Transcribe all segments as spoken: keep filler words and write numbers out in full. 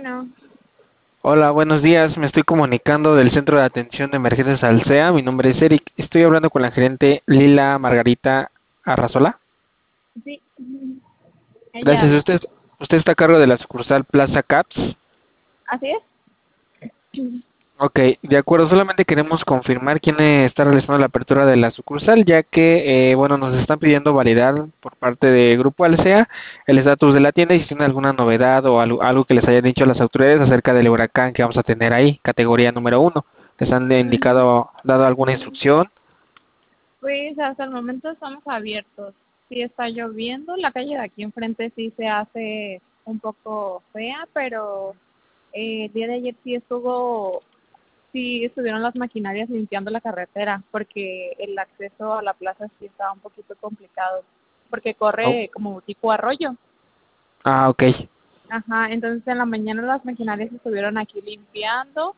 Bueno, Hola, buenos días. Me estoy comunicando del Centro de Atención de Emergencias Alsea. Mi nombre es Eric. Estoy hablando con la gerente Lila Margarita Arrazola. sí, ujú, ella Gracias. habla. Usted, usted está a cargo de la sucursal Plaza Caps. ¿Así es? Ok, de acuerdo. Solamente queremos confirmar quién eh, está realizando la apertura de la sucursal, ya que, eh, bueno, nos están pidiendo validar por parte de Grupo Alsea el estatus de la tienda y si tiene alguna novedad o algo, algo que les hayan dicho las autoridades acerca del huracán que vamos a tener ahí, categoría número uno. ¿Les han Ujú. indicado, dado alguna instrucción? Pues hasta el momento estamos abiertos. Sí está lloviendo, la calle de aquí enfrente sí se hace un poco fea, pero eh, el día de ayer sí estuvo, sí estuvieron las maquinarias limpiando la carretera, porque el acceso a la plaza sí estaba un poquito complicado, porque Oh, corre como tipo arroyo. ah, ok. Ajá, entonces en la mañana las maquinarias estuvieron aquí limpiando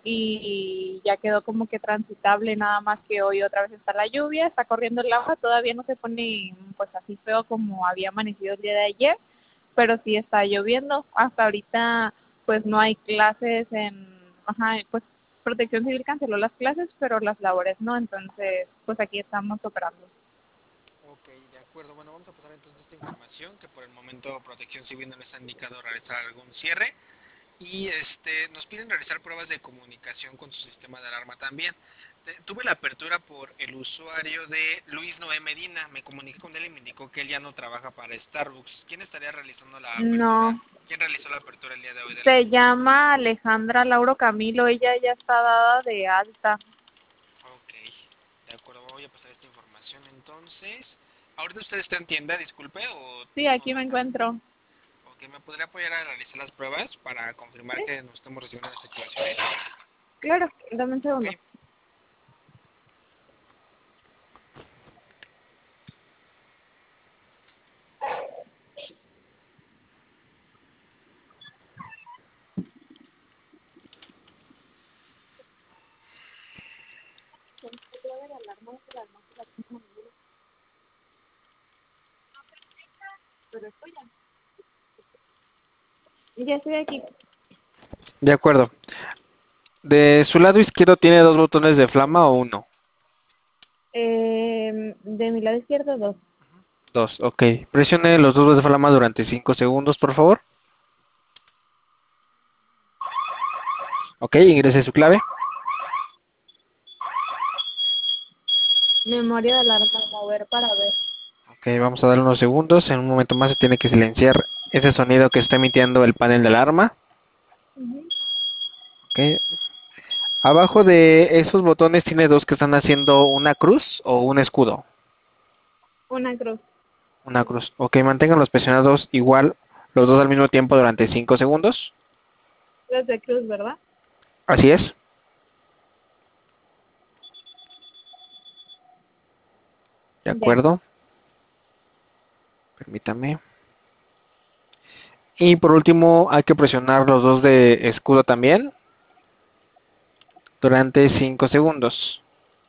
y ya quedó como que transitable, nada más que hoy otra vez está la lluvia, está corriendo el agua, todavía no se pone pues así feo como había amanecido el día de ayer, pero sí está lloviendo. Hasta ahorita pues no hay clases en, ajá, pues Protección Civil canceló las clases, pero las labores no, entonces pues aquí estamos operando. Ok, de acuerdo. Bueno, vamos a pasar entonces esta información que por el momento Protección Civil no les ha indicado realizar algún cierre. Y este, nos piden realizar pruebas de comunicación con su sistema de alarma también. Te- tuve la apertura por el usuario de Luis Noé Medina. Me comuniqué con él y me indicó que él ya no trabaja para Starbucks. ¿Quién estaría realizando la apertura? No, ¿Quién realizó la apertura el día de hoy de la se sucursal? llama Alejandra Lauro Camilo, ella ya está dada de alta. Ok, de acuerdo, voy a pasar esta información entonces. ¿Ahorita usted está en tienda, disculpe, o, Sí, o aquí no me está? encuentro. Ok, ¿me podría apoyar a realizar las pruebas para confirmar Sí, que no estamos recibiendo las activaciones? claro, dame un Ok, segundo. Ya estoy aquí. de acuerdo. De su lado izquierdo tiene dos botones de flama o uno. Eh, de mi lado izquierdo, dos. Dos, ok. Presione los dos botones de flama durante cinco segundos, por favor. Ok, ingrese su clave. Memoria de alarma, mover para ver. Ok, vamos a darle unos segundos. En un momento más se tiene que silenciar ese sonido que está emitiendo el panel de alarma. Ujú. Ok. Abajo de esos botones tiene dos que están haciendo una cruz o un escudo. Una cruz. Una cruz. Ok, manténganlos presionados igual los dos al mismo tiempo durante cinco segundos. Los de cruz, ¿verdad? Así es. De Ya. acuerdo. Permítame. Y por último, hay que presionar los dos de escudo también durante cinco segundos.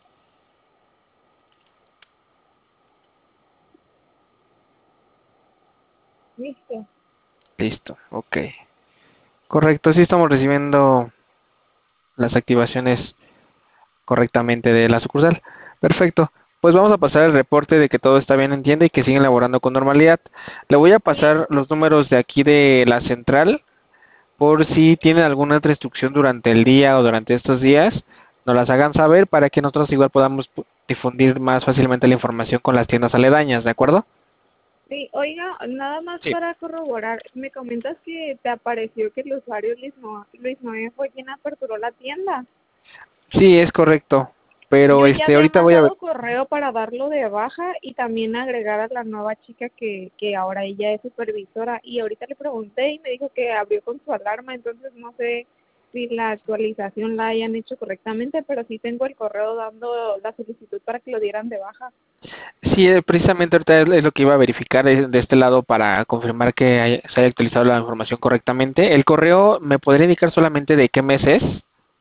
Listo. Listo, ok. Correcto, sí estamos recibiendo las activaciones correctamente de la sucursal. Perfecto. Pues vamos a pasar el reporte de que todo está bien en tienda y que siguen laborando con normalidad. Le voy a Sí. pasar los números de aquí de la central por si tienen alguna otra instrucción durante el día o durante estos días, nos las hagan saber para que nosotros igual podamos pu- difundir más fácilmente la información con las tiendas aledañas, ¿de acuerdo? Sí, oiga, nada más Sí. para corroborar, me comentas que te apareció que el usuario Luis, No- Luis Noé fue quien aperturó la tienda. Sí, es correcto. Yo Pero ya este, había ahorita voy a ver. mandado correo para darlo de baja y también agregar a la nueva chica que, que ahora ella es supervisora. Y ahorita le pregunté y me dijo que abrió con su alarma, entonces no sé si la actualización la hayan hecho correctamente, pero sí tengo el correo dando la solicitud para que lo dieran de baja. Sí, eh, precisamente ahorita es es lo que iba a verificar eh, de este lado para confirmar que haya- se haya actualizado la información correctamente. El correo me podría indicar solamente de qué mes es,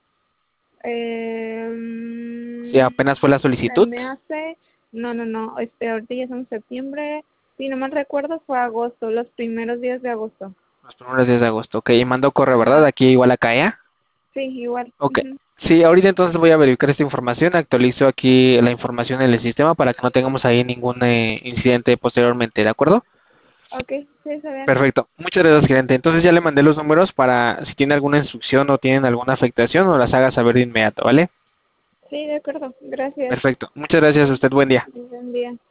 Eh, si apenas fue la se solicitud. me hace, no, no, no, este, ahorita ya es en septiembre, si no mal recuerdo fue agosto, los primeros días de agosto. Los primeros días de agosto. Ok, y mandó correo, ¿verdad? Ajá, Aquí igual a Kaya. sí, igual. Ok. Ujú. Sí, ahorita entonces voy a verificar esta información, actualizo aquí la información en el sistema para que no tengamos ahí ningún eh, incidente posteriormente, ¿de acuerdo? Ok, sí, está bien. Perfecto. Muchas gracias, gerente. Entonces ya le mandé los números para si tiene alguna instrucción o tienen alguna afectación o las haga saber de inmediato, ¿vale? Sí, de acuerdo. Gracias. Perfecto. Muchas gracias a usted. Buen día. Buen día.